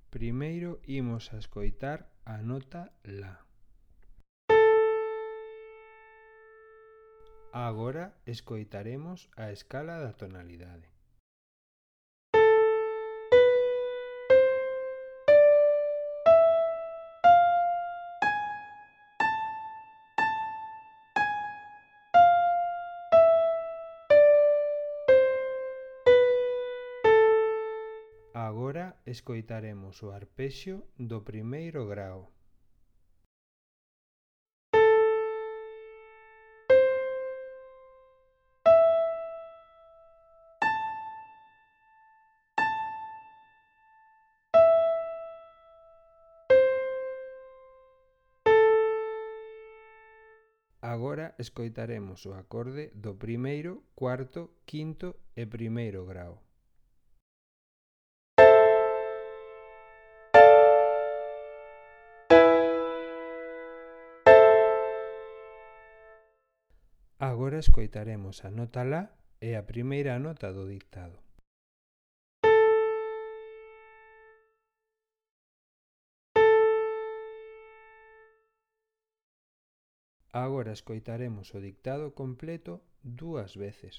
Primeiro imos a escoitar a nota La. Agora escoitaremos a escala da tonalidade. Agora escoitaremos o arpexio do primeiro grao. Agora escoitaremos o acorde do primeiro, cuarto, quinto e primeiro grao. Agora escoitaremos a nota La e a primeira nota do dictado. Agora escoitaremos o dictado completo 2 veces.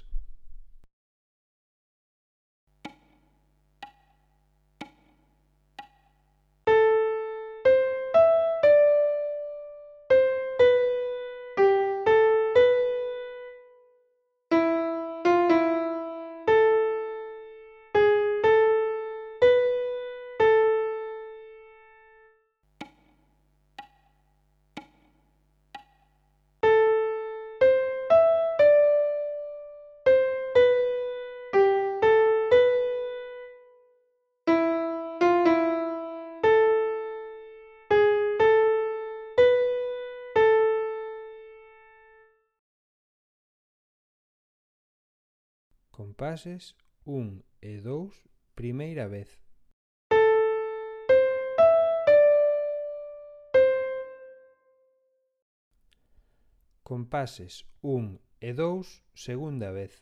Compases 1 e 2, primeira vez. Compases 1 e 2, segunda vez.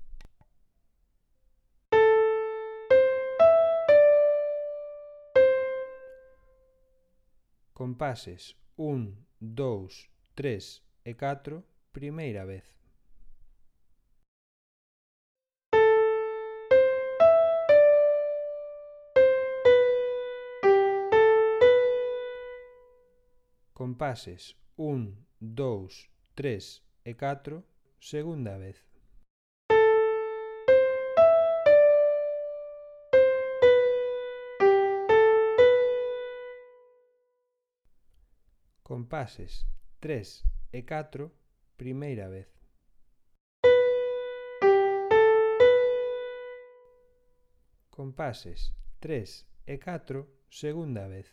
Compases 1, 2, 3 e 4, primeira vez. Compases 1, 2, 3 e 4, segunda vez. Compases 3 e 4, primeira vez. Compases 3 e 4, segunda vez.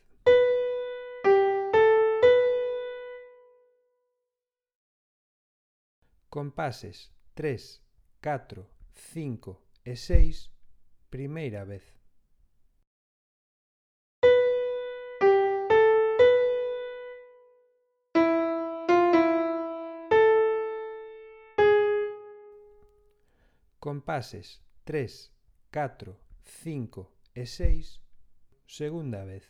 Compases 3, 4, 5 e 6, primeira vez. Compases 3, 4, 5 e 6, segunda vez.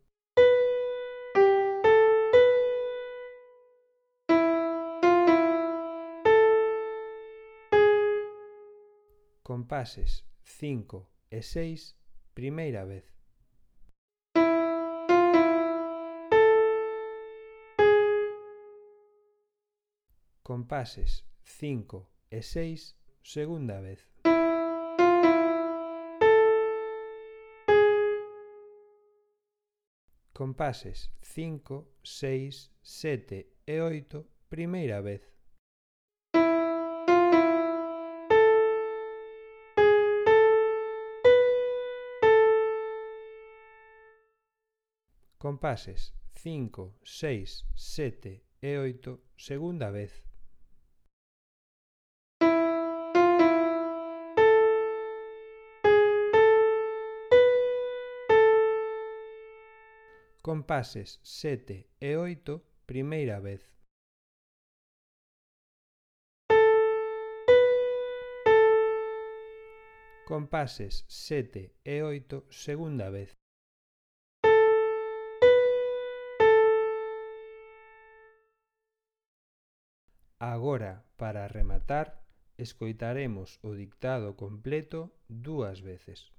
Compases 5 e 6, primeira vez. Compases 5 e 6, segunda vez. Compases 5, 6, 7 e 8, primeira vez. Compases 5, 6, 7 e 8, segunda vez. Compases 7 e 8, primeira vez. Compases 7 e 8, segunda vez. Agora, para rematar, escoitaremos o dictado completo 2 veces.